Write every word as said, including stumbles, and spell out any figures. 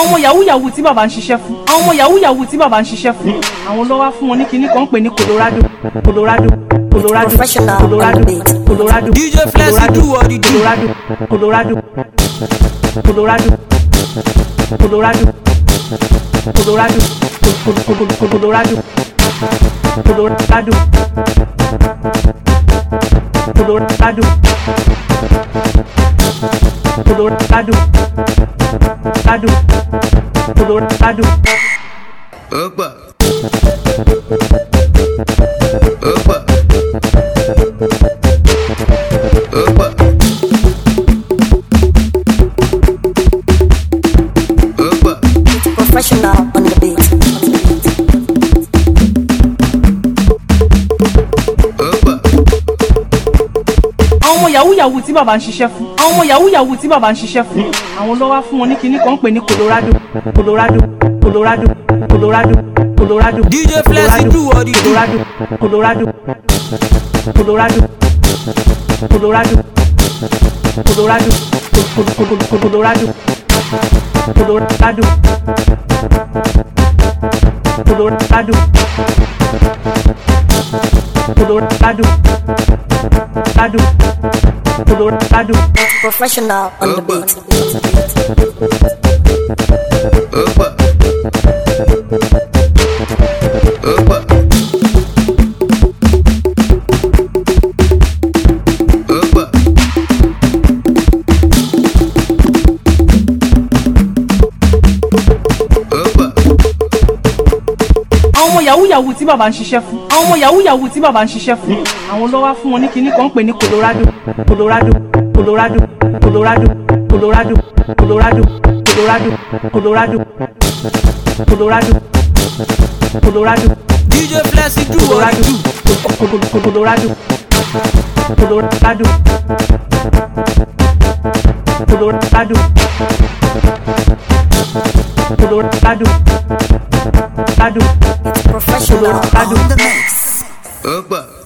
àwọn ọmọ yahoo yahoo tí bàbá ń ṣiṣẹ́ fún àwọn ọmọ yahoo yahoo tí bàbá ń ṣiṣẹ́ fún àwọn ló wá fún wọn ní kinní kan pè ní Colorado Colorado Colorado Colorado Colorado D J Flexi do what he do. Colorado Colorado Colorado Colorado Colorado Colorado Colorado Colorado Colorado Colorado Colorado Opa. Opa. Opa. Opa. Professional on the beat. Opa. àwọn ọmọ yahoo yahoo tí bàbá ń ṣiṣẹ́ fún àwọn ọmọ yahoo yahoo tí bàbá ń ṣiṣẹ́ fún àwọn ló wá fún wọn ní kinní kan pè ní Colorado Colorado Colorado Colorado Colorado D J Flexi do what he do. Colorado Colorado Colorado Colorado Colorado Colorado Colorado Colorado Colorado Colorado Colorado Professional on the beat. Opa. Opa. Opa. Opa. àwọn ọmọ yahoo yahoo tí bàbá ń ṣiṣẹ́ fún àwọn ọmọ yahoo yahoo tí bàbá ń ṣiṣẹ́ fún àwọn ló wá fún wọn ní kinní kan pè ní Colorado Colorado Colorado Colorado Colorado Colorado Colorado Colorado Colorado Colorado D J Flexi do what he do. Colorado Colorado Colorado Colorado Colorado Professional on the mix. Opa.